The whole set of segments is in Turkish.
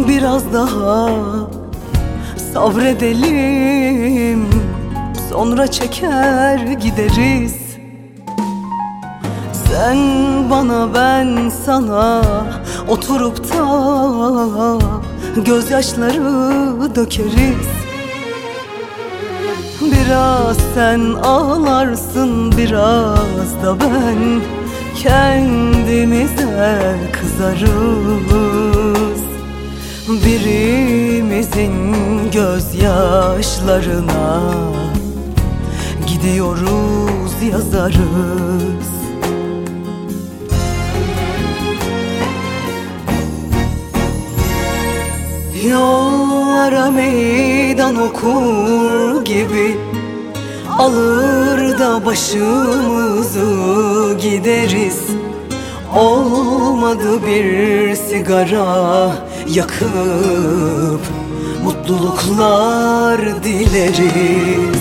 Biraz daha sabredelim, sonra çeker gideriz. Sen bana, ben sana, oturup da gözyaşları dökeriz. Biraz sen ağlarsın, biraz da ben, kendimize kızarız. Birimizin gözyaşlarına gidiyoruz, yazarız. Yollara meydan okur gibi alır da başımızı gideriz. Olmadı bir sigara yakıp mutluluklar dileriz.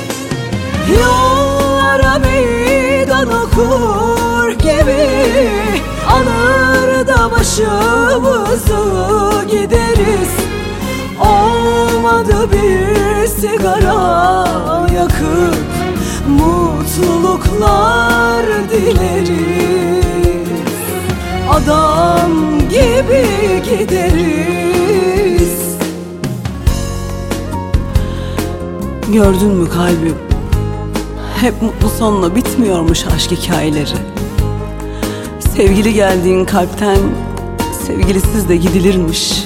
Yollara meydan okur gibi alır da başımızı gideriz. Olmadı bir sigara yakıp mutluluklar dileriz. Adam gibi gideriz. Gördün mü kalbim? Hep mutlu sonla bitmiyormuş aşk hikayeleri. Sevgili geldiğin kalpten sevgilisiz de gidilirmiş.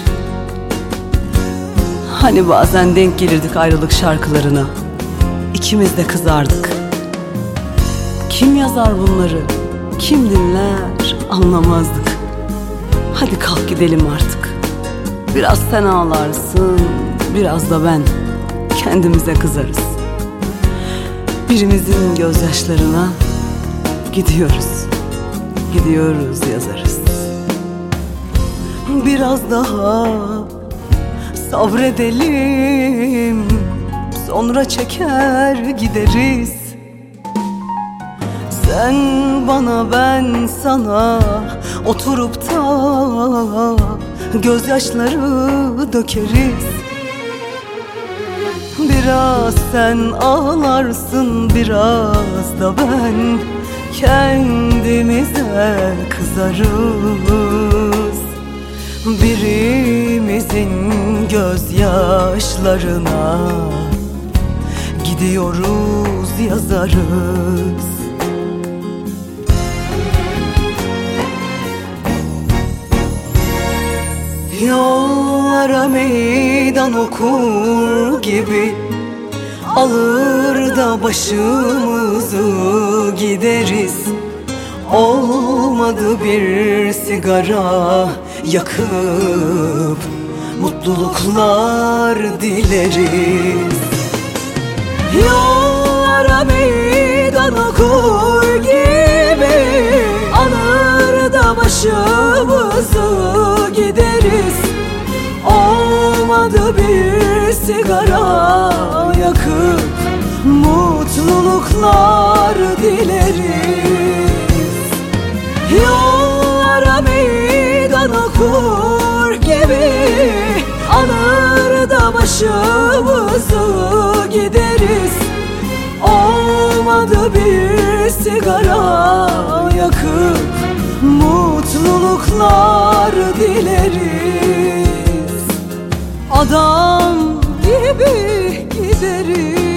Hani bazen denk gelirdik ayrılık şarkılarına, İkimiz de kızardık. Kim yazar bunları, kim dinler, anlamazdık. Hadi kalk gidelim artık. Biraz sen ağlarsın, biraz da ben, kendimize kızarız. Birimizin gözyaşlarına gidiyoruz, gidiyoruz, yazarız. Biraz daha sabredelim, sonra çeker gideriz. Sen bana, ben sana, oturup da gözyaşları dökeriz. Biraz sen ağlarsın, biraz da ben, kendimize kızarız. Birimizin gözyaşlarına gidiyoruz, yazarız. Yollara meydan okur gibi alır da başımızı gideriz. Olmadı bir sigara yakıp mutluluklar dileriz. Yollara meydan okur gibi alır da başımızı gideriz. Olmadı bir sigara yakıp mutluluklar dileriz. Yollara meydan okur gibi alır da başımızı gideriz. Olmadı bir sigara yakıp mutluluklar dileriz. Adam gibi gideriz.